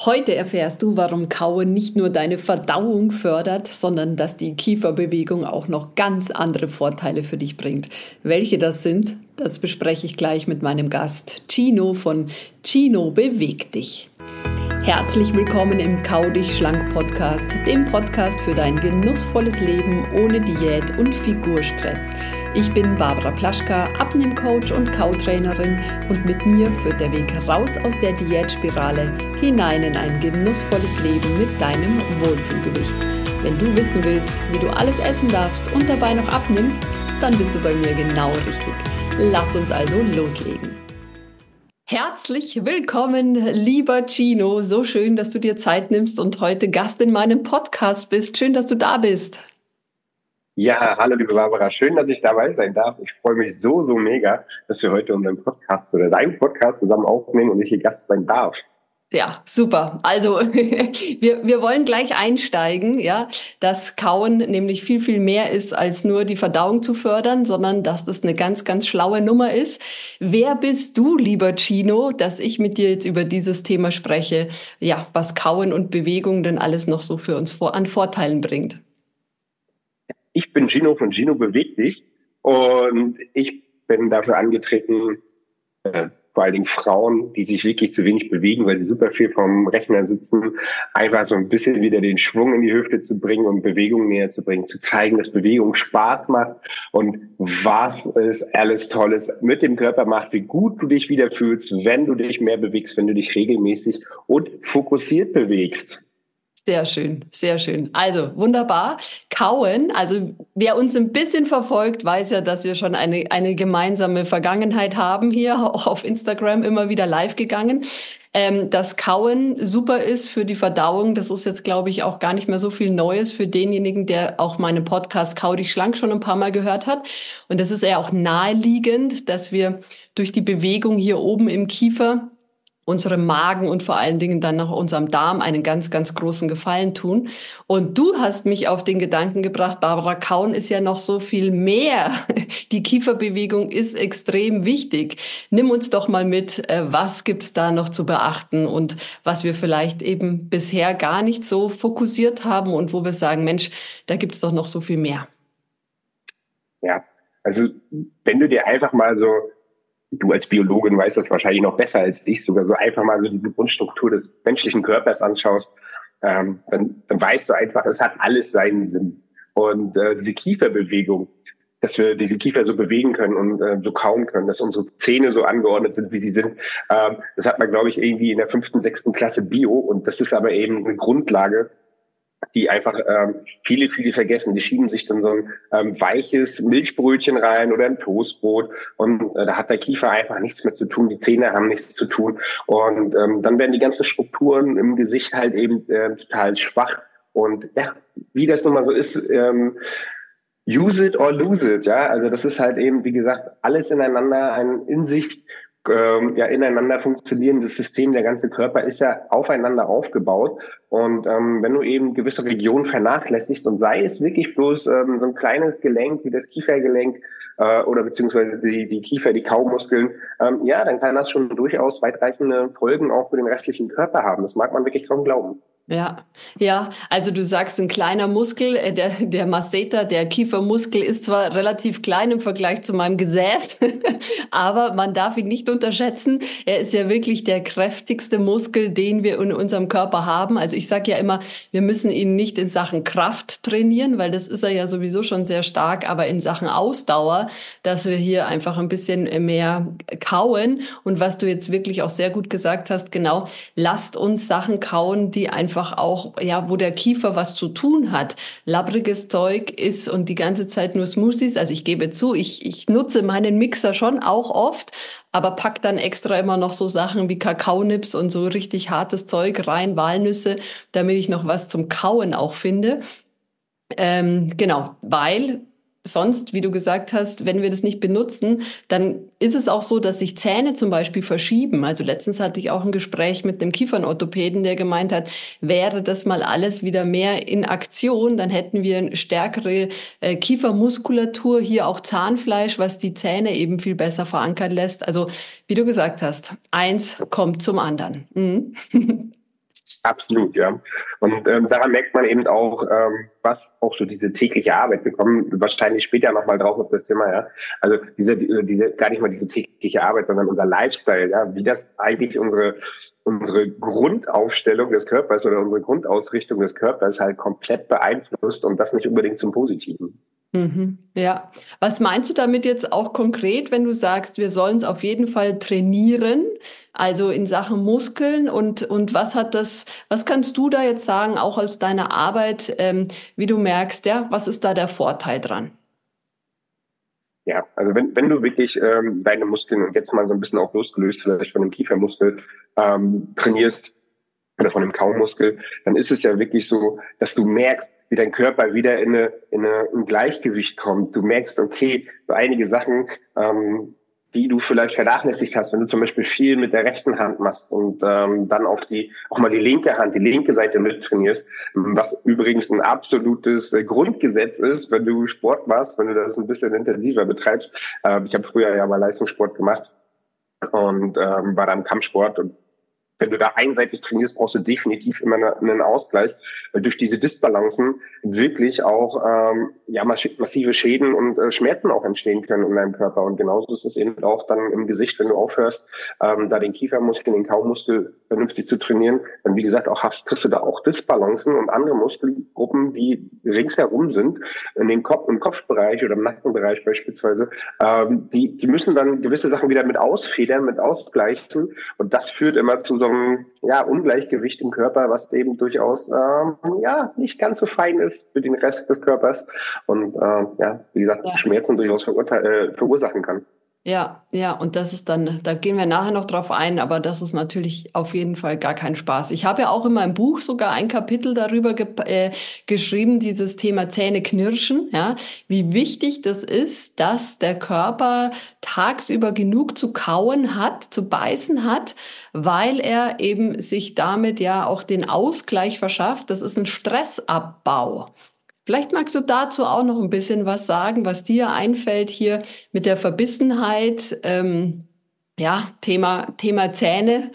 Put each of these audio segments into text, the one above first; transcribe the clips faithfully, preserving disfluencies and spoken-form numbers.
Heute erfährst du, warum Kauen nicht nur deine Verdauung fördert, sondern dass die Kieferbewegung auch noch ganz andere Vorteile für dich bringt. Welche das sind, das bespreche ich gleich mit meinem Gast Gino von Gino bewegt dich. Herzlich willkommen im Kau dich schlank Podcast, dem Podcast für dein genussvolles Leben ohne Diät und Figurstress. Ich bin Barbara Plaschka, Abnehmcoach und Kautrainerin und mit mir führt der Weg raus aus der Diätspirale hinein in ein genussvolles Leben mit deinem Wohlfühlgewicht. Wenn du wissen willst, wie du alles essen darfst und dabei noch abnimmst, dann bist du bei mir genau richtig. Lass uns also loslegen. Herzlich willkommen, lieber Gino. So schön, dass du dir Zeit nimmst und heute Gast in meinem Podcast bist. Schön, dass du da bist. Ja, hallo liebe Barbara, schön, dass ich dabei sein darf. Ich freue mich so, so mega, dass wir heute unseren Podcast oder deinen Podcast zusammen aufnehmen und ich hier Gast sein darf. Ja, super. Also wir, wir wollen gleich einsteigen, ja, dass Kauen nämlich viel, viel mehr ist, als nur die Verdauung zu fördern, sondern dass das eine ganz, ganz schlaue Nummer ist. Wer bist du, lieber Gino, dass ich mit dir jetzt über dieses Thema spreche, ja, was Kauen und Bewegung denn alles noch so für uns vor, an Vorteilen bringt? Ich bin Gino von Gino bewegt dich und ich bin dafür angetreten, äh, vor allen Dingen Frauen, die sich wirklich zu wenig bewegen, weil sie super viel vom Rechner sitzen, einfach so ein bisschen wieder den Schwung in die Hüfte zu bringen und Bewegung näher zu bringen, zu zeigen, dass Bewegung Spaß macht und was es alles Tolles mit dem Körper macht, wie gut du dich wieder fühlst, wenn du dich mehr bewegst, wenn du dich regelmäßig und fokussiert bewegst. Sehr schön, sehr schön. Also wunderbar. Kauen, also wer uns ein bisschen verfolgt, weiß ja, dass wir schon eine, eine gemeinsame Vergangenheit haben hier, auch auf Instagram immer wieder live gegangen. Ähm, dass Kauen super ist für die Verdauung, das ist jetzt, glaube ich, auch gar nicht mehr so viel Neues für denjenigen, der auch meinen Podcast Kau dich schlank schon ein paar Mal gehört hat. Und das ist ja auch naheliegend, dass wir durch die Bewegung hier oben im Kiefer unserem Magen und vor allen Dingen dann noch unserem Darm einen ganz, ganz großen Gefallen tun. Und du hast mich auf den Gedanken gebracht, Barbara, Kauen ist ja noch so viel mehr. Die Kieferbewegung ist extrem wichtig. Nimm uns doch mal mit, was gibt's da noch zu beachten und was wir vielleicht eben bisher gar nicht so fokussiert haben und wo wir sagen, Mensch, da gibt's doch noch so viel mehr. Ja, also wenn du dir einfach mal so, du als Biologin weißt das wahrscheinlich noch besser als ich, sogar so einfach mal so die Grundstruktur des menschlichen Körpers anschaust, ähm, dann, dann weißt du einfach, es hat alles seinen Sinn. Und äh, diese Kieferbewegung, dass wir diese Kiefer so bewegen können und äh, so kauen können, dass unsere Zähne so angeordnet sind, wie sie sind, ähm, das hat man, glaube ich, irgendwie in der fünften, sechsten Klasse Bio. Und das ist aber eben eine Grundlage, die einfach ähm, viele, viele vergessen. Die schieben sich dann so ein ähm, weiches Milchbrötchen rein oder ein Toastbrot und äh, da hat der Kiefer einfach nichts mehr zu tun, die Zähne haben nichts zu tun und ähm, dann werden die ganzen Strukturen im Gesicht halt eben äh, total schwach und ja, wie das nun mal so ist, ähm, use it or lose it, ja, also das ist halt eben, wie gesagt, alles ineinander, ein in sich ähm, ja ineinander funktionierendes System. Der ganze Körper ist ja aufeinander aufgebaut und ähm, wenn du eben gewisse Regionen vernachlässigst und sei es wirklich bloß ähm, so ein kleines Gelenk wie das Kiefergelenk äh, oder beziehungsweise die, die Kiefer, die Kaumuskeln, ähm, ja, dann kann das schon durchaus weitreichende Folgen auch für den restlichen Körper haben. Das mag man wirklich kaum glauben. Ja, ja, also du sagst, ein kleiner Muskel, äh, der, der Masseter, der Kiefermuskel ist zwar relativ klein im Vergleich zu meinem Gesäß, aber man darf ihn nicht unterschätzen. Er ist ja wirklich der kräftigste Muskel, den wir in unserem Körper haben. Also ich sage ja immer, wir müssen ihn nicht in Sachen Kraft trainieren, weil das ist er ja sowieso schon sehr stark, aber in Sachen Ausdauer, dass wir hier einfach ein bisschen mehr kauen. Und was du jetzt wirklich auch sehr gut gesagt hast, genau, lasst uns Sachen kauen, die einfach auch, ja, wo der Kiefer was zu tun hat. Labbriges Zeug ist und die ganze Zeit nur Smoothies. Also ich gebe zu, ich, ich nutze meinen Mixer schon auch oft, aber pack dann extra immer noch so Sachen wie Kakaonips und so richtig hartes Zeug rein, Walnüsse, damit ich noch was zum Kauen auch finde. Ähm, genau, weil sonst, wie du gesagt hast, wenn wir das nicht benutzen, dann ist es auch so, dass sich Zähne zum Beispiel verschieben. Also letztens hatte ich auch ein Gespräch mit einem Kiefernorthopäden, der gemeint hat, wäre das mal alles wieder mehr in Aktion, dann hätten wir eine stärkere äh, Kiefermuskulatur, hier auch Zahnfleisch, was die Zähne eben viel besser verankern lässt. Also wie du gesagt hast, eins kommt zum anderen. Mhm. Absolut, ja. Und ähm, daran merkt man eben auch, ähm, was auch so diese tägliche Arbeit, wir kommen wahrscheinlich später nochmal drauf auf das Thema, ja. Also diese, diese, gar nicht mal diese tägliche Arbeit, sondern unser Lifestyle, ja, wie das eigentlich unsere, unsere Grundaufstellung des Körpers oder unsere Grundausrichtung des Körpers halt komplett beeinflusst und das nicht unbedingt zum Positiven. Mhm, ja. Was meinst du damit jetzt auch konkret, wenn du sagst, wir sollen es auf jeden Fall trainieren, also in Sachen Muskeln und, und was hat das, was kannst du da jetzt sagen, auch aus deiner Arbeit, ähm, wie du merkst, ja, was ist da der Vorteil dran? Ja, also wenn, wenn du wirklich ähm, deine Muskeln und jetzt mal so ein bisschen auch losgelöst vielleicht von dem Kiefermuskel ähm, trainierst oder von dem Kaumuskel, dann ist es ja wirklich so, dass du merkst, wie dein Körper wieder in, eine, in eine, ein Gleichgewicht kommt. Du merkst, okay, so einige Sachen, ähm, die du vielleicht vernachlässigt hast, wenn du zum Beispiel viel mit der rechten Hand machst und ähm, dann auf die auch mal die linke Hand, die linke Seite mittrainierst, was übrigens ein absolutes äh, Grundgesetz ist, wenn du Sport machst, wenn du das ein bisschen intensiver betreibst. Ähm, ich habe früher ja mal Leistungssport gemacht und ähm, war dann im Kampfsport und wenn du da einseitig trainierst, brauchst du definitiv immer einen Ausgleich, weil durch diese Disbalancen wirklich auch ähm, ja massive Schäden und äh, Schmerzen auch entstehen können in deinem Körper. Und genauso ist es eben auch dann im Gesicht, wenn du aufhörst, ähm, da den Kiefermuskel, den Kaumuskel vernünftig zu trainieren, dann wie gesagt auch hast, kriegst du da auch Disbalancen und andere Muskelgruppen, die ringsherum sind, in den Kopf, im Kopfbereich oder im Nackenbereich beispielsweise, ähm, die, die müssen dann gewisse Sachen wieder mit ausfedern, mit ausgleichen. Und das führt immer zu so einem ja, Ungleichgewicht im Körper, was eben durchaus ähm, ja nicht ganz so fein ist für den Rest des Körpers und äh, ja, wie gesagt, Ja. Schmerzen durchaus verurte- äh, verursachen kann. Ja, ja, und das ist dann, da gehen wir nachher noch drauf ein, aber das ist natürlich auf jeden Fall gar kein Spaß. Ich habe ja auch in meinem Buch sogar ein Kapitel darüber ge äh, geschrieben, dieses Thema Zähne knirschen, ja, wie wichtig das ist, dass der Körper tagsüber genug zu kauen hat, zu beißen hat, weil er eben sich damit ja auch den Ausgleich verschafft. Das ist ein Stressabbau. Vielleicht magst du dazu auch noch ein bisschen was sagen, was dir einfällt hier mit der Verbissenheit, ähm, ja, Thema, Thema Zähne.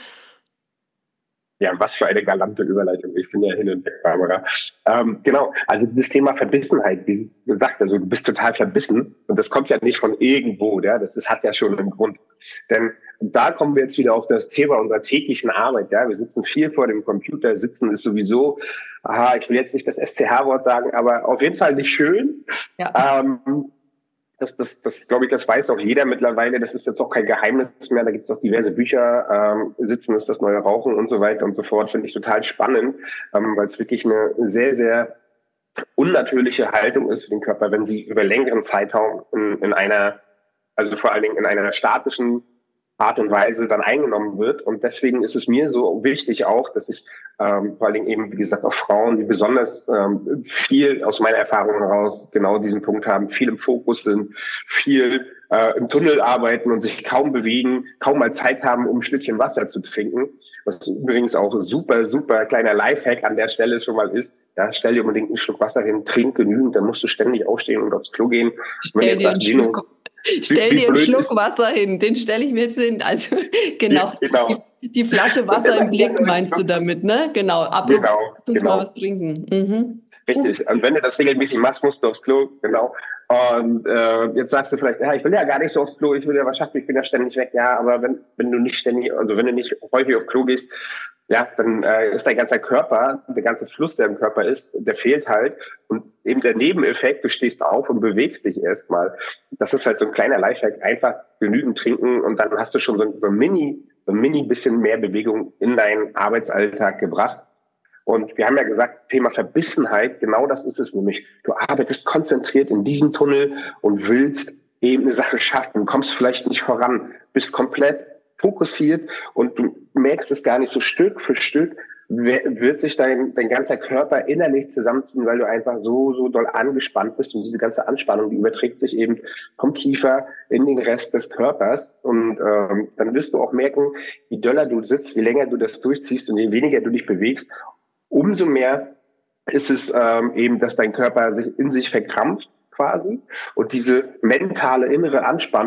Ja, was für eine galante Überleitung. Ich bin ja hin und weg, Barbara. Ähm, genau, also das Thema Verbissenheit, wie sie gesagt, also du bist total verbissen und das kommt ja nicht von irgendwo, ja, das ist, hat ja schon einen Grund. Denn da kommen wir jetzt wieder auf das Thema unserer täglichen Arbeit, ja, wir sitzen viel vor dem Computer, sitzen ist sowieso, aha, ich will jetzt nicht das S C H-Wort sagen, aber auf jeden Fall nicht schön. Ja. Ähm, Das, das, das glaube ich, das weiß auch jeder mittlerweile. Das ist jetzt auch kein Geheimnis mehr. Da gibt es auch diverse Bücher. Ähm, Sitzen ist das neue Rauchen und so weiter und so fort. Finde ich total spannend, ähm, weil es wirklich eine sehr, sehr unnatürliche Haltung ist für den Körper, wenn sie über längeren Zeitraum in, in einer, also vor allen Dingen in einer statischen Art und Weise dann eingenommen wird. Und deswegen ist es mir so wichtig auch, dass ich ähm, vor allen Dingen eben, wie gesagt, auch Frauen, die besonders ähm, viel aus meiner Erfahrung heraus genau diesen Punkt haben, viel im Fokus sind, viel äh, im Tunnel arbeiten und sich kaum bewegen, kaum mal Zeit haben, um ein Stückchen Wasser zu trinken. Was übrigens auch super, super kleiner Lifehack an der Stelle schon mal ist. Ja, stell dir unbedingt einen Schluck Wasser hin, trink genügend, dann musst du ständig aufstehen und aufs Klo gehen. Und wenn Stell jetzt dir einen sagt, Gino, Schluck, wie, stell wie dir einen blöd Schluck ist, Wasser hin, den stelle ich mir jetzt hin. Also genau, genau. die, die Flasche Und der Wasser im sagt, ja, Blick meinst du damit, ne? Genau, apropos, genau, lass uns mal genau. was trinken. Mhm. Richtig. Und wenn du das regelmäßig machst, musst du aufs Klo, genau. Und äh, jetzt sagst du vielleicht, ja, ich will ja gar nicht so aufs Klo, ich will ja was schaffen, ich bin ja ständig weg. Ja, aber wenn, wenn du nicht ständig, also wenn du nicht häufig aufs Klo gehst, ja, dann äh, ist dein ganzer Körper, der ganze Fluss, der im Körper ist, der fehlt halt. Und eben der Nebeneffekt, du stehst auf und bewegst dich erstmal. Das ist halt so ein kleiner Lifehack, einfach genügend trinken und dann hast du schon so, so ein Mini, so ein Mini bisschen mehr Bewegung in deinen Arbeitsalltag gebracht. Und wir haben ja gesagt, Thema Verbissenheit, genau das ist es nämlich. Du arbeitest konzentriert in diesem Tunnel und willst eben eine Sache schaffen, kommst vielleicht nicht voran, bist komplett fokussiert und du merkst es gar nicht so Stück für Stück, wird sich dein, dein ganzer Körper innerlich zusammenziehen, weil du einfach so, so doll angespannt bist und diese ganze Anspannung, die überträgt sich eben vom Kiefer in den Rest des Körpers und ähm, dann wirst du auch merken, je doller du sitzt, je länger du das durchziehst und je weniger du dich bewegst, umso mehr ist es ähm, eben, dass dein Körper sich in sich verkrampft quasi und diese mentale innere Anspannung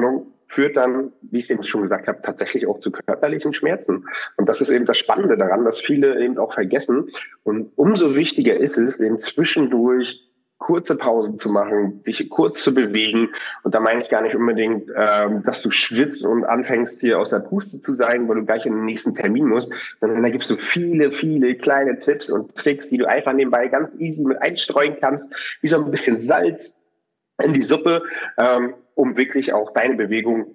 führt dann, wie ich es eben schon gesagt habe, tatsächlich auch zu körperlichen Schmerzen. Und das ist eben das Spannende daran, dass viele eben auch vergessen. Und umso wichtiger ist es, eben zwischendurch kurze Pausen zu machen, dich kurz zu bewegen. Und da meine ich gar nicht unbedingt, ähm, dass du schwitzt und anfängst, hier aus der Puste zu sein, weil du gleich in den nächsten Termin musst, sondern da gibst du viele, viele kleine Tipps und Tricks, die du einfach nebenbei ganz easy mit einstreuen kannst, wie so ein bisschen Salz in die Suppe, ähm, um wirklich auch deine Bewegung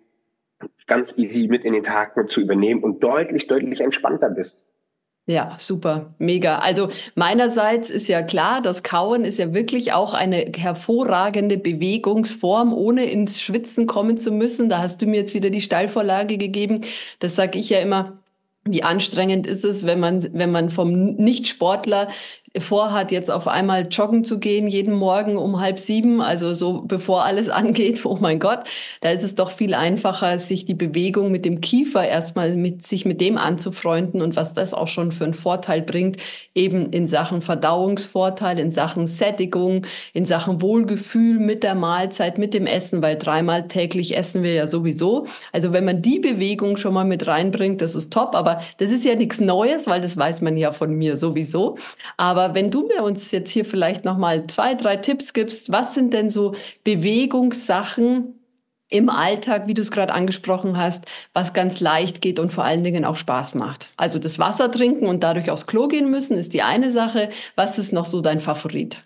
ganz easy mit in den Tag mit zu übernehmen und deutlich, deutlich entspannter bist. Ja, super, mega. Also meinerseits ist ja klar, das Kauen ist ja wirklich auch eine hervorragende Bewegungsform, ohne ins Schwitzen kommen zu müssen. Da hast du mir jetzt wieder die Steilvorlage gegeben. Das sage ich ja immer. Wie anstrengend ist es, wenn man, wenn man vom Nichtsportler vorhat, jetzt auf einmal joggen zu gehen, jeden Morgen um halb sieben, also so bevor alles angeht, oh mein Gott, da ist es doch viel einfacher, sich die Bewegung mit dem Kiefer erstmal mit, sich mit dem anzufreunden und was das auch schon für einen Vorteil bringt, eben in Sachen Verdauungsvorteil, in Sachen Sättigung, in Sachen Wohlgefühl mit der Mahlzeit, mit dem Essen, weil dreimal täglich essen wir ja sowieso. Also wenn man die Bewegung schon mal mit reinbringt, das ist top, aber das ist ja nichts Neues, weil das weiß man ja von mir sowieso. Aber wenn du mir uns jetzt hier vielleicht noch mal zwei, drei Tipps gibst, was sind denn so Bewegungssachen im Alltag, wie du es gerade angesprochen hast, was ganz leicht geht und vor allen Dingen auch Spaß macht? Also das Wasser trinken und dadurch aufs Klo gehen müssen, ist die eine Sache. Was ist noch so dein Favorit?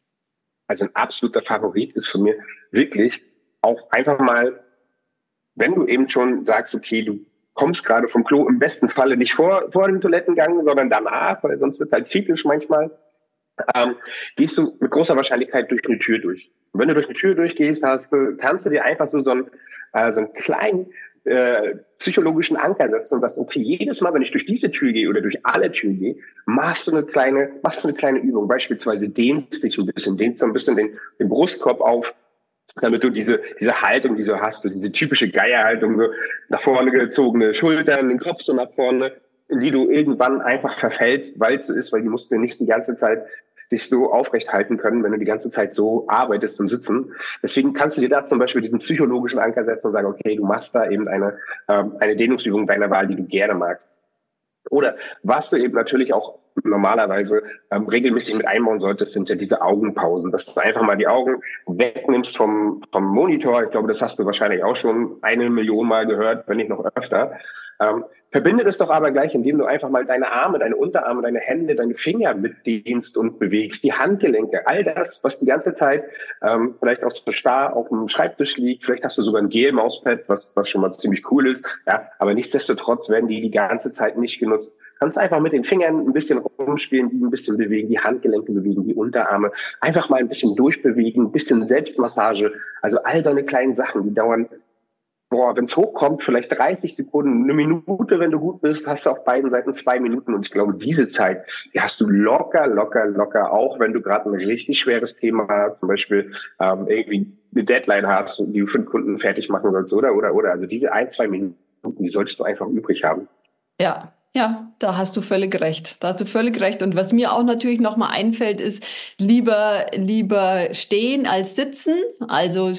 Also ein absoluter Favorit ist von mir wirklich auch einfach mal, wenn du eben schon sagst, okay, du kommst gerade vom Klo, im besten Falle nicht vor, vor dem Toilettengang, sondern danach, weil sonst wird es halt kritisch manchmal, ähm, gehst du mit großer Wahrscheinlichkeit durch eine Tür durch. Und wenn du durch eine Tür durchgehst, hast, kannst du dir einfach so, so, einen, äh, so einen kleinen äh, psychologischen Anker setzen und sagst, okay, jedes Mal, wenn ich durch diese Tür gehe oder durch alle Türen gehe, machst du eine kleine, machst du eine kleine Übung. Beispielsweise dehnst dich ein bisschen, dehnst so ein bisschen den, den Brustkorb auf, damit du diese diese Haltung, die du hast, so diese typische Geierhaltung, so nach vorne gezogene Schultern, den Kopf so nach vorne, in die du irgendwann einfach verfällst, weil es so ist, weil die Muskeln nicht die ganze Zeit dich so aufrecht halten können, wenn du die ganze Zeit so arbeitest zum Sitzen. Deswegen kannst du dir da zum Beispiel diesen psychologischen Anker setzen und sagen, okay, du machst da eben eine ähm, eine Dehnungsübung deiner Wahl, die du gerne magst. Oder was du eben natürlich auch normalerweise ähm, regelmäßig mit einbauen solltest, sind ja diese Augenpausen, dass du einfach mal die Augen wegnimmst vom, vom Monitor. Ich glaube, das hast du wahrscheinlich auch schon eine Million Mal gehört, wenn nicht noch öfter. Ähm, verbinde das doch aber gleich, indem du einfach mal deine Arme, deine Unterarme, deine Hände, deine Finger mitdehnst und bewegst, die Handgelenke, all das, was die ganze Zeit ähm, vielleicht auch so starr auf dem Schreibtisch liegt. Vielleicht hast du sogar ein Gel-Mauspad, was, was schon mal ziemlich cool ist. Ja, aber nichtsdestotrotz werden die die ganze Zeit nicht genutzt. Kannst einfach mit den Fingern ein bisschen rumspielen, die ein bisschen bewegen, die Handgelenke bewegen, die Unterarme. Einfach mal ein bisschen durchbewegen, ein bisschen Selbstmassage. Also all so eine kleinen Sachen, die dauern, boah, wenn es hochkommt, vielleicht dreißig Sekunden, eine Minute, wenn du gut bist, hast du auf beiden Seiten zwei Minuten. Und ich glaube, diese Zeit, die hast du locker, locker, locker, auch wenn du gerade ein richtig schweres Thema hast, zum Beispiel ähm, irgendwie eine Deadline hast, die du für den Kunden fertig machen sollst, oder, oder, oder. Also diese ein, zwei Minuten, die solltest du einfach übrig haben. Ja, ja, da hast du völlig recht. Da hast du völlig recht. Und was mir auch natürlich noch mal einfällt, ist lieber, lieber stehen als sitzen. Also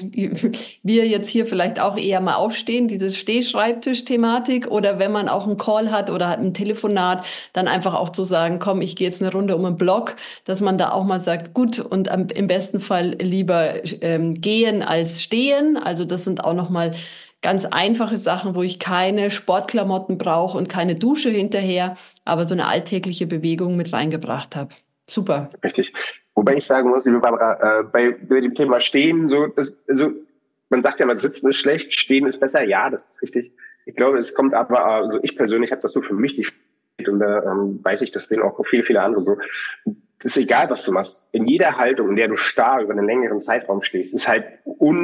wir jetzt hier vielleicht auch eher mal aufstehen, diese Stehschreibtisch-Thematik. Oder wenn man auch einen Call hat oder hat ein Telefonat, dann einfach auch zu sagen, komm, ich gehe jetzt eine Runde um den Block, dass man da auch mal sagt, gut, und am, im besten Fall lieber ähm, gehen als stehen. Also das sind auch noch mal ganz einfache Sachen, wo ich keine Sportklamotten brauche und keine Dusche hinterher, aber so eine alltägliche Bewegung mit reingebracht habe. Super. Richtig. Wobei ich sagen muss, liebe Barbara, äh, bei, bei dem Thema Stehen, so, das, also, man sagt ja mal, Sitzen ist schlecht, Stehen ist besser. Ja, das ist richtig. Ich glaube, es kommt aber, also ich persönlich habe das so für mich definiert und da ähm, weiß ich, das sehen auch viele, viele andere so. Es ist egal, was du machst. In jeder Haltung, in der du starr über einen längeren Zeitraum stehst, ist halt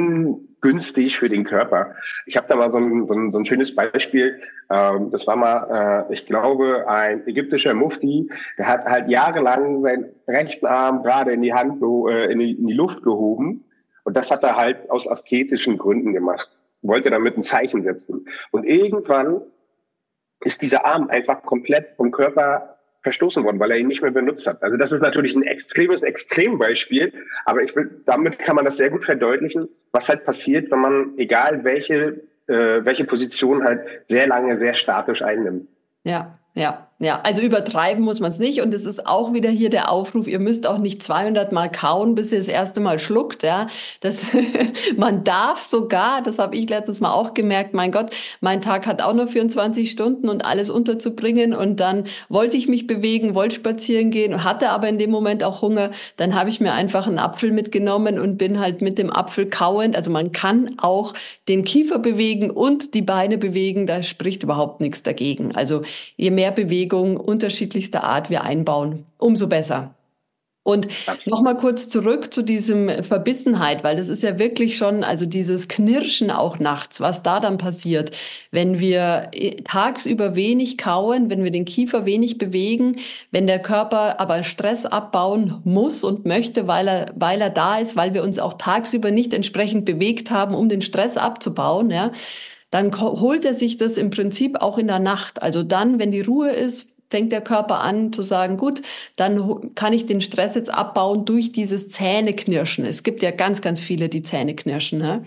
ungünstig für den Körper. Ich habe da mal so ein, so ein, so ein schönes Beispiel. Ähm, das war mal, äh, ich glaube, ein ägyptischer Mufti, der hat halt jahrelang seinen rechten Arm gerade in die Hand, äh, in, die, in die Luft gehoben. Und das hat er halt aus asketischen Gründen gemacht. Wollte damit ein Zeichen setzen. Und irgendwann ist dieser Arm einfach komplett vom Körper verstoßen worden, weil er ihn nicht mehr benutzt hat. Also das ist natürlich ein extremes Extrembeispiel, aber ich will, damit kann man das sehr gut verdeutlichen, was halt passiert, wenn man, egal welche äh, welche Position halt sehr lange, sehr statisch einnimmt. Ja, ja, ja. Also übertreiben muss man es nicht. Und es ist auch wieder hier der Aufruf, ihr müsst auch nicht zweihundert Mal kauen, bis ihr das erste Mal schluckt. Ja, das, man darf sogar, das habe ich letztes Mal auch gemerkt, mein Gott, mein Tag hat auch nur vierundzwanzig Stunden und alles unterzubringen. Und dann wollte ich mich bewegen, wollte spazieren gehen, hatte aber in dem Moment auch Hunger. Dann habe ich mir einfach einen Apfel mitgenommen und bin halt mit dem Apfel kauend. Also man kann auch den Kiefer bewegen und die Beine bewegen. Da spricht überhaupt nichts dagegen. Also je mehr Bewegung unterschiedlichster Art wir einbauen, umso besser. Und nochmal kurz zurück zu diesem Verbissenheit, weil das ist ja wirklich schon, also dieses Knirschen auch nachts, was da dann passiert, wenn wir tagsüber wenig kauen, wenn wir den Kiefer wenig bewegen, wenn der Körper aber Stress abbauen muss und möchte, weil er, weil er da ist, weil wir uns auch tagsüber nicht entsprechend bewegt haben, um den Stress abzubauen, ja, dann holt er sich das im Prinzip auch in der Nacht. Also dann, wenn die Ruhe ist, fängt der Körper an zu sagen, gut, dann kann ich den Stress jetzt abbauen durch dieses Zähneknirschen. Es gibt ja ganz, ganz viele, die Zähne knirschen. Ne?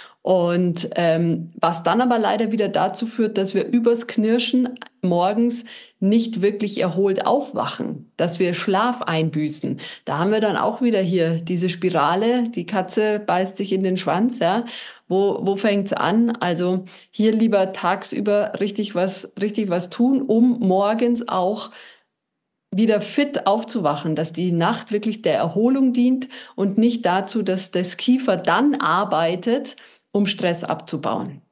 Und ähm, was dann aber leider wieder dazu führt, dass wir übers Knirschen morgens nicht wirklich erholt aufwachen, dass wir Schlaf einbüßen. Da haben wir dann auch wieder hier diese Spirale, die Katze beißt sich in den Schwanz, ja. Wo, wo fängt's an? Also hier lieber tagsüber richtig was, richtig was tun, um morgens auch wieder fit aufzuwachen, dass die Nacht wirklich der Erholung dient und nicht dazu, dass das Kiefer dann arbeitet, um Stress abzubauen.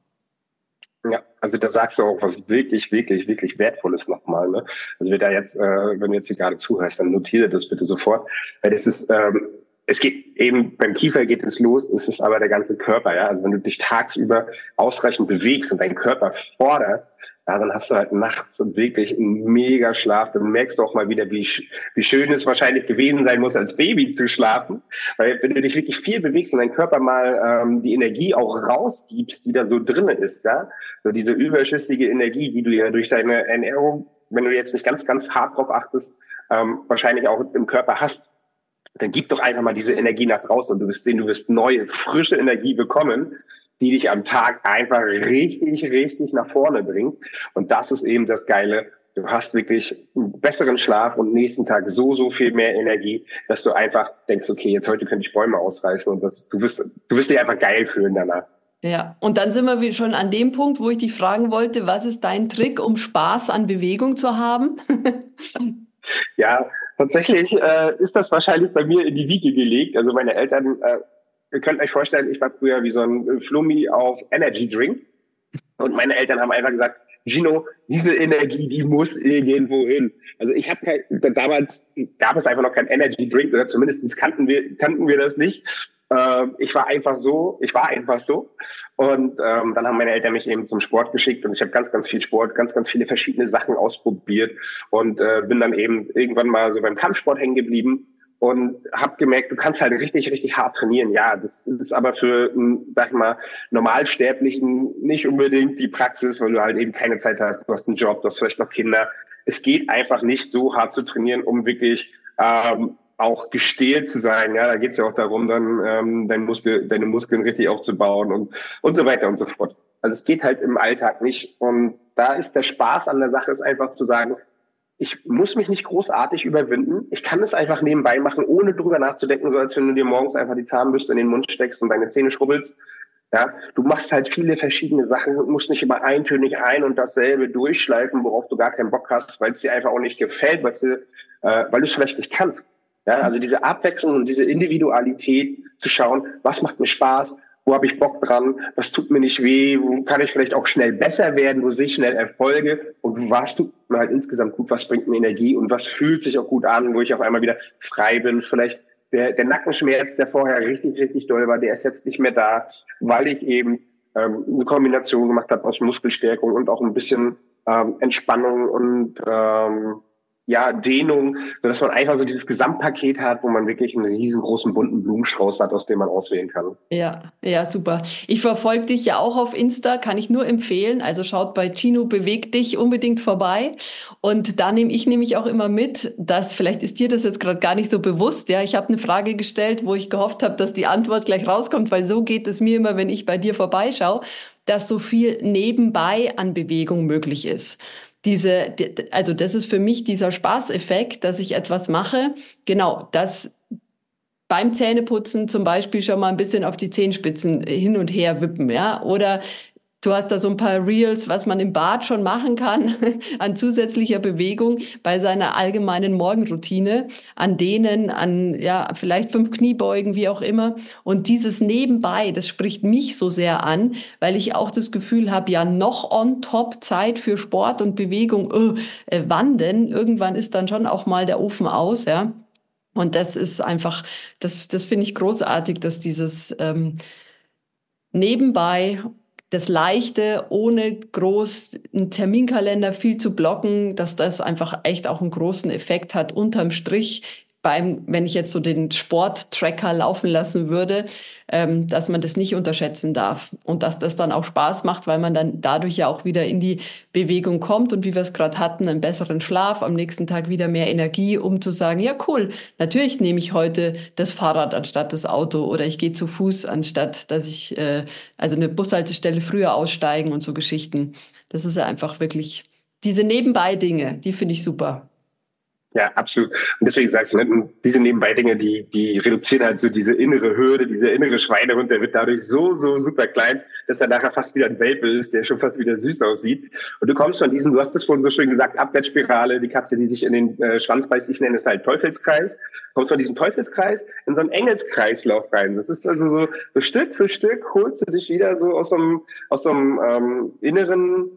Ja, also da sagst du auch was wirklich, wirklich, wirklich Wertvolles nochmal. Ne? Also wer da jetzt, äh, wenn du jetzt hier gerade zuhörst, dann notiere das bitte sofort, weil das ist, ähm, es geht eben, beim Kiefer geht es los, es ist aber der ganze Körper, ja. Also wenn du dich tagsüber ausreichend bewegst und deinen Körper forderst, ja, dann hast du halt nachts wirklich einen mega Schlaf. Dann merkst du auch mal wieder, wie, wie schön es wahrscheinlich gewesen sein muss, als Baby zu schlafen. Weil wenn du dich wirklich viel bewegst und dein Körper mal ähm, die Energie auch rausgibst, die da so drinne ist, ja, so diese überschüssige Energie, die du ja durch deine Ernährung, wenn du jetzt nicht ganz, ganz hart drauf achtest, ähm, wahrscheinlich auch im Körper hast, dann gib doch einfach mal diese Energie nach draußen und du wirst sehen, du wirst neue, frische Energie bekommen, die dich am Tag einfach richtig, richtig nach vorne bringt. Und das ist eben das Geile. Du hast wirklich einen besseren Schlaf und nächsten Tag so, so viel mehr Energie, dass du einfach denkst, okay, jetzt heute könnte ich Bäume ausreißen und das, du wirst, du wirst dich einfach geil fühlen danach. Ja, und dann sind wir schon an dem Punkt, wo ich dich fragen wollte, was ist dein Trick, um Spaß an Bewegung zu haben? Ja, tatsächlich äh, ist das wahrscheinlich bei mir in die Wiege gelegt. Also meine Eltern, äh, ihr könnt euch vorstellen, ich war früher wie so ein Flummi auf Energy Drink. Und meine Eltern haben einfach gesagt, Gino, diese Energie, die muss irgendwo hin. Also ich habe kein, damals gab es einfach noch kein Energy Drink oder zumindest kannten wir, kannten wir das nicht. Ähm, ich war einfach so, ich war einfach so. Und ähm, dann haben meine Eltern mich eben zum Sport geschickt und ich habe ganz, ganz viel Sport, ganz, ganz viele verschiedene Sachen ausprobiert und äh, bin dann eben irgendwann mal so beim Kampfsport hängen geblieben und habe gemerkt, du kannst halt richtig, richtig hart trainieren. Ja, das ist aber für, sag ich mal, Normalsterblichen nicht unbedingt die Praxis, weil du halt eben keine Zeit hast, du hast einen Job, du hast vielleicht noch Kinder. Es geht einfach nicht so hart zu trainieren, um wirklich ähm, auch gestählt zu sein. Ja, da geht es ja auch darum, dann ähm, dein Muskel, deine Muskeln richtig aufzubauen und und so weiter und so fort. Also es geht halt im Alltag nicht. Und da ist der Spaß an der Sache, ist einfach zu sagen, ich muss mich nicht großartig überwinden. Ich kann es einfach nebenbei machen, ohne drüber nachzudenken, so als wenn du dir morgens einfach die Zahnbürste in den Mund steckst und deine Zähne schrubbelst. Ja, du machst halt viele verschiedene Sachen und musst nicht immer eintönig ein und dasselbe durchschleifen, worauf du gar keinen Bock hast, weil es dir einfach auch nicht gefällt, weil, äh, weil du es vielleicht nicht kannst. Ja, also diese Abwechslung und diese Individualität zu schauen, was macht mir Spaß, wo habe ich Bock dran, was tut mir nicht weh, wo kann ich vielleicht auch schnell besser werden, wo sehe ich schnell Erfolge und was tut mir halt insgesamt gut, was bringt mir Energie und was fühlt sich auch gut an, wo ich auf einmal wieder frei bin. Vielleicht der, der Nackenschmerz, der vorher richtig, richtig doll war, der ist jetzt nicht mehr da, weil ich eben ähm, eine Kombination gemacht habe aus Muskelstärkung und auch ein bisschen ähm, Entspannung und ähm, ja, Dehnung, dass man einfach so dieses Gesamtpaket hat, wo man wirklich einen riesengroßen bunten Blumenstrauß hat, aus dem man auswählen kann. Ja, ja, super. Ich verfolge dich ja auch auf Insta, kann ich nur empfehlen. Also schaut bei Gino beweg dich unbedingt vorbei. Und da nehme ich nämlich auch immer mit, dass, vielleicht ist dir das jetzt gerade gar nicht so bewusst, ja, ich habe eine Frage gestellt, wo ich gehofft habe, dass die Antwort gleich rauskommt, weil so geht es mir immer, wenn ich bei dir vorbeischaue. dass so viel nebenbei an Bewegung möglich ist. Diese, also das ist für mich dieser Spaßeffekt, dass ich etwas mache, genau, das beim Zähneputzen zum Beispiel schon mal ein bisschen auf die Zehenspitzen hin und her wippen, ja, oder du hast da so ein paar Reels, was man im Bad schon machen kann an zusätzlicher Bewegung bei seiner allgemeinen Morgenroutine, an denen, an ja vielleicht fünf Kniebeugen, wie auch immer. Und dieses Nebenbei, das spricht mich so sehr an, weil ich auch das Gefühl habe, ja noch on top Zeit für Sport und Bewegung. Oh, äh, wann denn? Irgendwann ist dann schon auch mal der Ofen aus, ja. Und das ist einfach, das, das finde ich großartig, dass dieses ähm, nebenbei das Leichte, ohne groß einen Terminkalender viel zu blocken, dass das einfach echt auch einen großen Effekt hat unterm Strich. Beim, wenn ich jetzt so den Sporttracker laufen lassen würde, ähm, dass man das nicht unterschätzen darf und dass das dann auch Spaß macht, weil man dann dadurch ja auch wieder in die Bewegung kommt und wie wir es gerade hatten, einen besseren Schlaf, am nächsten Tag wieder mehr Energie, um zu sagen, ja cool, natürlich nehme ich heute das Fahrrad anstatt das Auto oder ich gehe zu Fuß anstatt, dass ich äh, also eine Bushaltestelle früher aussteigen und so Geschichten. Das ist ja einfach wirklich diese Nebenbei-Dinge, die finde ich super. Ja, absolut. Und deswegen sage ich, ne, diese Nebenbei-Dinge, die, die reduzieren halt so diese innere Hürde, dieser innere Schweinehund, der wird dadurch so, so super klein, dass er nachher fast wieder ein Welpe ist, der schon fast wieder süß aussieht. Und du kommst von diesem, du hast es vorhin so schön gesagt, Abwärtsspirale, die Katze, die sich in den äh, Schwanz beißt, ich nenne es halt Teufelskreis, kommst von diesem Teufelskreis in so einen Engelskreislauf rein. Das ist also so, so Stück für Stück holst du dich wieder so aus so einem, aus so einem ähm, inneren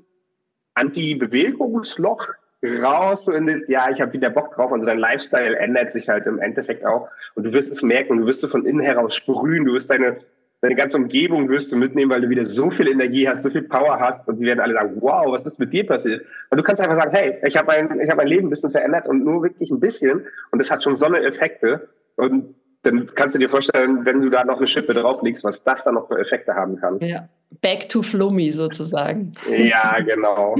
Anti-Bewegungsloch raus so in das, ja, ich habe wieder Bock drauf. Also dein Lifestyle ändert sich halt im Endeffekt auch. Und du wirst es merken, du wirst es von innen heraus sprühen, du wirst deine, deine ganze Umgebung wirst du mitnehmen, weil du wieder so viel Energie hast, so viel Power hast und die werden alle sagen, wow, was ist mit dir passiert? Und du kannst einfach sagen, hey, ich habe mein, ich habe mein Leben ein bisschen verändert und nur wirklich ein bisschen und das hat schon so eine Effekte und dann kannst du dir vorstellen, wenn du da noch eine Schippe drauflegst, was das dann noch für Effekte haben kann. Ja, back to Flummi sozusagen. Ja, genau.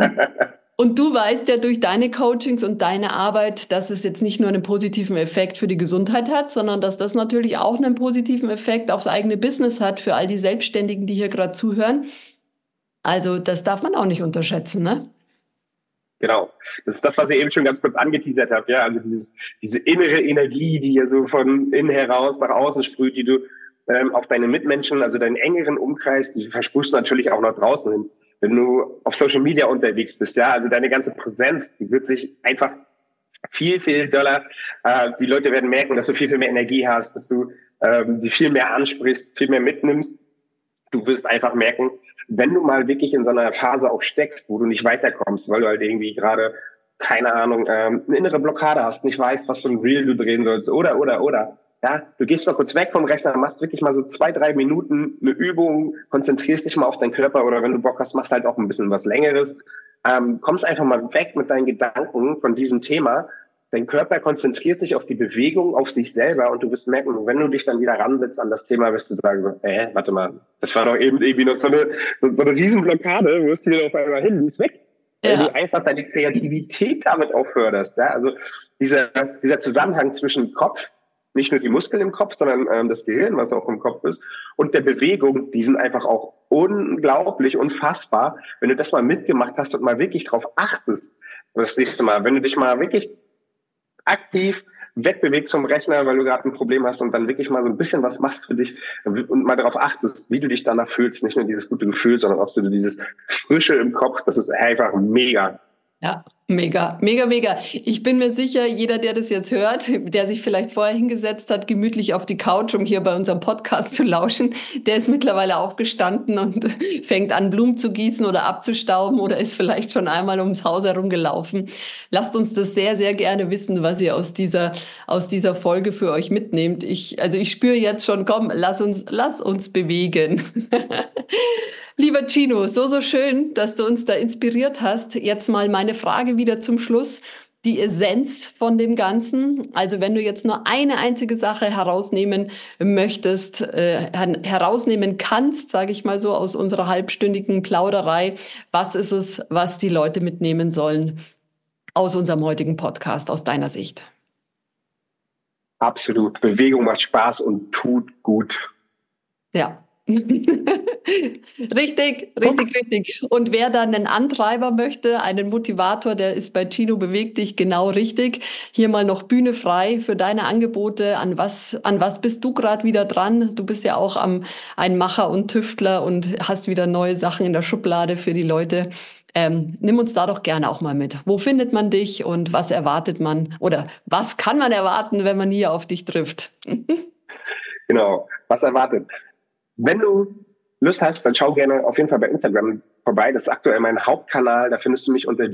Und du weißt ja durch deine Coachings und deine Arbeit, dass es jetzt nicht nur einen positiven Effekt für die Gesundheit hat, sondern dass das natürlich auch einen positiven Effekt aufs eigene Business hat für all die Selbstständigen, die hier gerade zuhören. Also das darf man auch nicht unterschätzen, ne? Genau. Das ist das, was ich eben schon ganz kurz angeteasert habe. Ja, also dieses, diese innere Energie, die ja so von innen heraus nach außen sprüht, die du ähm, auf deine Mitmenschen, also deinen engeren Umkreis, die versprühst du natürlich auch nach draußen hin. Wenn du auf Social Media unterwegs bist, ja, also deine ganze Präsenz, die wird sich einfach viel, viel doller, äh, die Leute werden merken, dass du viel, viel mehr Energie hast, dass du ähm, die viel mehr ansprichst, viel mehr mitnimmst. Du wirst einfach merken, wenn du mal wirklich in so einer Phase auch steckst, wo du nicht weiterkommst, weil du halt irgendwie gerade, keine Ahnung, ähm, eine innere Blockade hast, nicht weißt, was für ein Reel du drehen sollst, oder, oder, oder. Ja, du gehst mal kurz weg vom Rechner, machst wirklich mal so zwei, drei Minuten eine Übung, konzentrierst dich mal auf deinen Körper oder wenn du Bock hast, machst halt auch ein bisschen was Längeres. Ähm, kommst einfach mal weg mit deinen Gedanken von diesem Thema. Dein Körper konzentriert sich auf die Bewegung, auf sich selber und du wirst merken, wenn du dich dann wieder ransetzt an das Thema, wirst du sagen so, äh, warte mal, das war doch eben irgendwie noch so eine, so, so eine Riesenblockade, wo ist die denn auf einmal hin, die ist weg. Ja. Weil du einfach deine Kreativität damit aufförderst. Ja? Also dieser, dieser Zusammenhang zwischen Kopf, nicht nur die Muskeln im Kopf, sondern ähm, das Gehirn, was auch im Kopf ist, und der Bewegung, die sind einfach auch unglaublich, unfassbar. Wenn du das mal mitgemacht hast und mal wirklich drauf achtest, das nächste Mal, wenn du dich mal wirklich aktiv wegbewegst vom Rechner, weil du gerade ein Problem hast und dann wirklich mal so ein bisschen was machst für dich und mal darauf achtest, wie du dich danach fühlst, nicht nur dieses gute Gefühl, sondern auch so dieses Frische im Kopf, das ist einfach mega. Ja, mega, mega, mega. Ich bin mir sicher, jeder, der das jetzt hört, der sich vielleicht vorher hingesetzt hat, gemütlich auf die Couch, um hier bei unserem Podcast zu lauschen, der ist mittlerweile aufgestanden und fängt an, Blumen zu gießen oder abzustauben oder ist vielleicht schon einmal ums Haus herumgelaufen. Lasst uns das sehr, sehr gerne wissen, was ihr aus dieser, aus dieser Folge für euch mitnehmt. Ich, also ich spüre jetzt schon, komm, lass uns, lass uns bewegen. Lieber Gino, so, so schön, dass du uns da inspiriert hast. Jetzt mal meine Frage wieder zum Schluss. Die Essenz von dem Ganzen. Also wenn du jetzt nur eine einzige Sache herausnehmen möchtest, äh, herausnehmen kannst, sage ich mal so, aus unserer halbstündigen Plauderei, was ist es, was die Leute mitnehmen sollen aus unserem heutigen Podcast, aus deiner Sicht? Absolut. Bewegung macht Spaß und tut gut. Ja. Richtig, richtig, richtig. Und wer dann einen Antreiber möchte, einen Motivator, der ist bei Gino Beweg dich genau richtig. Hier mal noch Bühne frei für deine Angebote. An was, an was bist du gerade wieder dran? Du bist ja auch am, ein Macher und Tüftler und hast wieder neue Sachen in der Schublade für die Leute. Ähm, nimm uns da doch gerne auch mal mit. Wo findet man dich und was erwartet man oder was kann man erwarten, wenn man hier auf dich trifft? Genau, was erwartet? Wenn du Lust hast, dann schau gerne auf jeden Fall bei Instagram vorbei. Das ist aktuell mein Hauptkanal. Da findest du mich unter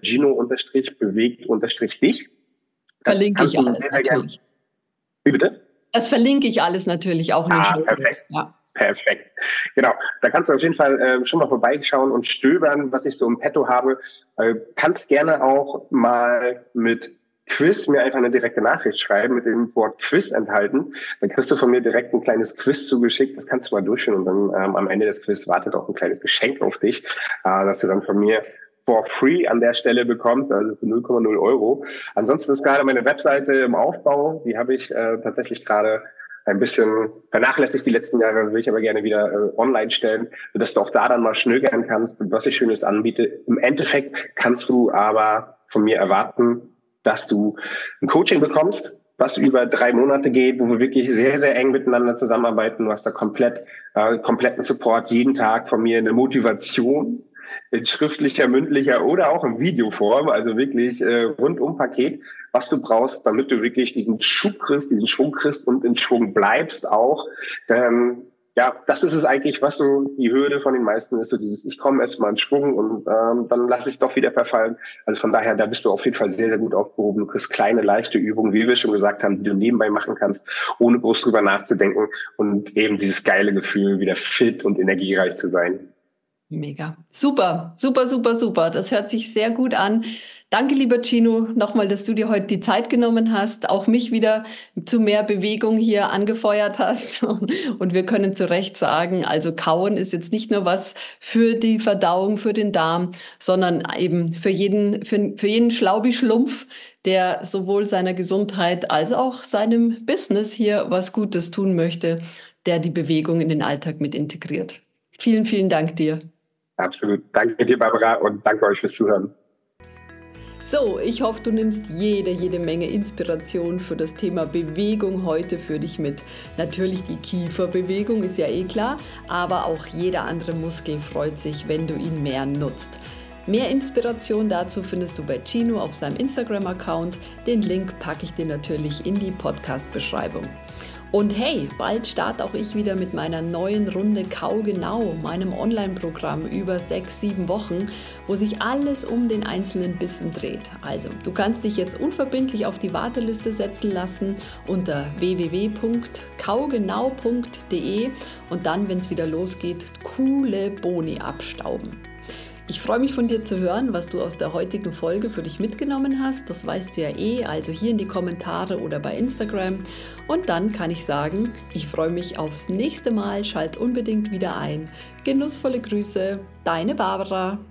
Gino-bewegt-dich. Verlinke ich alles natürlich. Wie bitte? Das verlinke ich alles natürlich auch in den Ah, Show Notes. perfekt. Ja. Perfekt. Genau. Da kannst du auf jeden Fall äh, schon mal vorbeischauen und stöbern, was ich so im Petto habe. Äh, kannst gerne auch mal mit Quiz mir einfach eine direkte Nachricht schreiben mit dem Wort Quiz enthalten. Dann kriegst du von mir direkt ein kleines Quiz zugeschickt. Das kannst du mal durchführen und dann ähm, am Ende des Quiz wartet auch ein kleines Geschenk auf dich, äh, das du dann von mir for free an der Stelle bekommst, also für null Komma null Euro. Ansonsten ist gerade meine Webseite im Aufbau. Die habe ich äh, tatsächlich gerade ein bisschen vernachlässigt die letzten Jahre, will ich aber gerne wieder äh, online stellen, sodass du auch da dann mal schnökern kannst, was ich Schönes anbiete. Im Endeffekt kannst du aber von mir erwarten, dass du ein Coaching bekommst, was über drei Monate geht, wo wir wirklich sehr, sehr eng miteinander zusammenarbeiten. Du hast da komplett, äh, kompletten Support jeden Tag von mir, eine Motivation in schriftlicher, mündlicher oder auch in Videoform, also wirklich äh, rundum Paket, was du brauchst, damit du wirklich diesen Schub kriegst, diesen Schwung kriegst und in Schwung bleibst auch. Ähm, ja, das ist es eigentlich, was so die Hürde von den meisten ist, so dieses, ich komme erst mal in Schwung und ähm, dann lasse ich es doch wieder verfallen. Also von daher, da bist du auf jeden Fall sehr, sehr gut aufgehoben. Du kriegst kleine, leichte Übungen, wie wir schon gesagt haben, die du nebenbei machen kannst, ohne groß drüber nachzudenken und eben dieses geile Gefühl, wieder fit und energiereich zu sein. Mega. Super, super, super, super. Das hört sich sehr gut an. Danke, lieber Gino, nochmal, dass du dir heute die Zeit genommen hast, auch mich wieder zu mehr Bewegung hier angefeuert hast. Und wir können zu Recht sagen, also Kauen ist jetzt nicht nur was für die Verdauung, für den Darm, sondern eben für jeden, für, für jeden Schlaubi-Schlumpf, der sowohl seiner Gesundheit als auch seinem Business hier was Gutes tun möchte, der die Bewegung in den Alltag mit integriert. Vielen, vielen Dank dir. Absolut. Danke dir, Barbara, und danke euch fürs Zuhören. So, ich hoffe, du nimmst jede, jede Menge Inspiration für das Thema Bewegung heute für dich mit. Natürlich die Kieferbewegung ist ja eh klar, aber auch jeder andere Muskel freut sich, wenn du ihn mehr nutzt. Mehr Inspiration dazu findest du bei Gino auf seinem Instagram-Account. Den Link packe ich dir natürlich in die Podcast-Beschreibung. Und hey, bald starte auch ich wieder mit meiner neuen Runde Kau Genau, meinem Online-Programm über sechs, sieben Wochen, wo sich alles um den einzelnen Bissen dreht. Also, du kannst dich jetzt unverbindlich auf die Warteliste setzen lassen unter w w w punkt kaugenau punkt d e und dann, wenn es wieder losgeht, coole Boni abstauben. Ich freue mich von dir zu hören, was du aus der heutigen Folge für dich mitgenommen hast. Das weißt du ja eh, also hier in die Kommentare oder bei Instagram. Und dann kann ich sagen, ich freue mich aufs nächste Mal. Schalt unbedingt wieder ein. Genussvolle Grüße, deine Barbara.